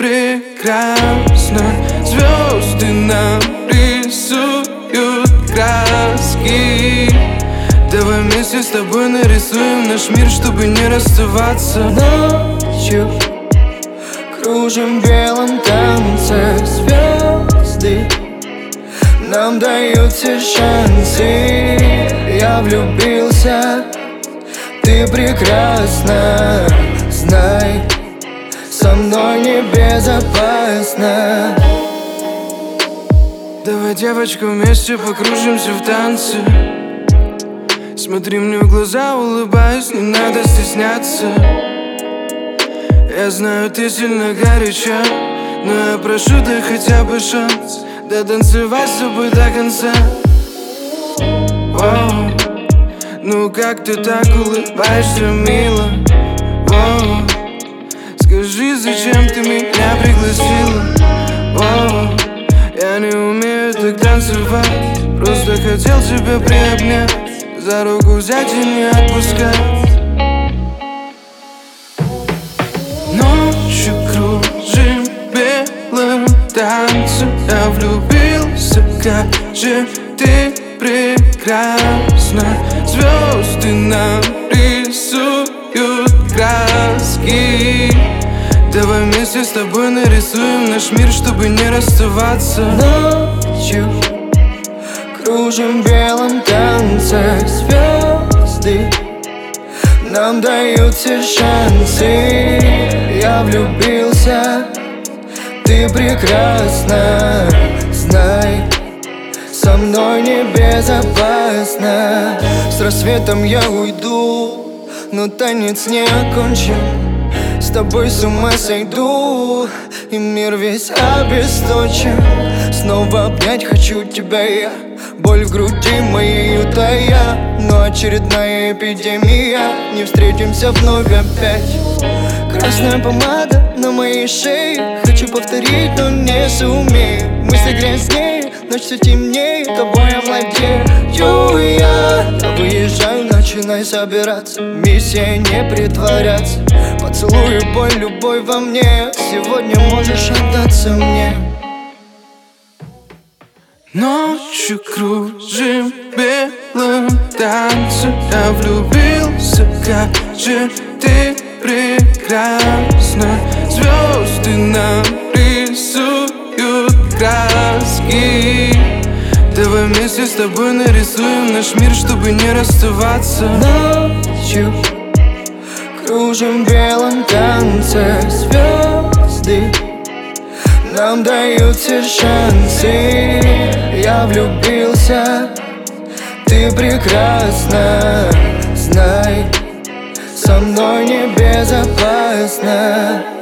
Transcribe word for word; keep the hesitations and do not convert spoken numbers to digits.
прекрасна. Звезды нам рисуют краски. Давай вместе с тобой нарисуем наш мир, чтобы не расставаться. Ночью кружим в белом танце звезды, нам дают все шансы. Я влюбился, ты прекрасна. Знай, со мной небезопасно. Давай, девочка, вместе покружимся в танце. Смотри мне в глаза, улыбаясь, не надо стесняться. Я знаю, ты сильно горяча, но я прошу, дай хотя бы шанс дотанцевать с тобой до конца. Воу. Ну как ты так улыбаешься, мило? Воу. Скажи, зачем ты меня пригласила? Воу. Я не умею так танцевать, просто хотел тебя приобнять, за руку взять и не отпускать. Ночью кружим в белом танце. Я влюбился, как же ты прекрасна. Звезды нам рисуют краски. Давай вместе с тобой нарисуем наш мир, чтобы не расставаться. Ночью кружим в белом танце звезды, нам дают все шансы. Я влюбился, ты прекрасна. Знай, со мной небезопасно. С рассветом я уйду, но танец не окончен. С тобой с ума сойду, и мир весь обесточен. Снова обнять хочу тебя я, боль в груди моей утая. Но очередная эпидемия, не встретимся вновь опять. Красная помада на моей шее, хочу повторить, но не сумею. Мысли грязнее, ночь все темнее, тобой я владею я. Выезжаю, начинай собираться, миссия не притворяться. Поцелую боль, любовь во мне, сегодня можешь отдаться мне. Ночью кружим в белом танце. Я влюбился, как же ты прекрасна. Звезды нам рисуют краски. Давай вместе с тобой нарисуем наш мир, чтобы не расставаться. Ночью кружим в белом танце звезды, нам дают все шансы. Я влюбился, ты прекрасна. Знай, со мной небезопасно.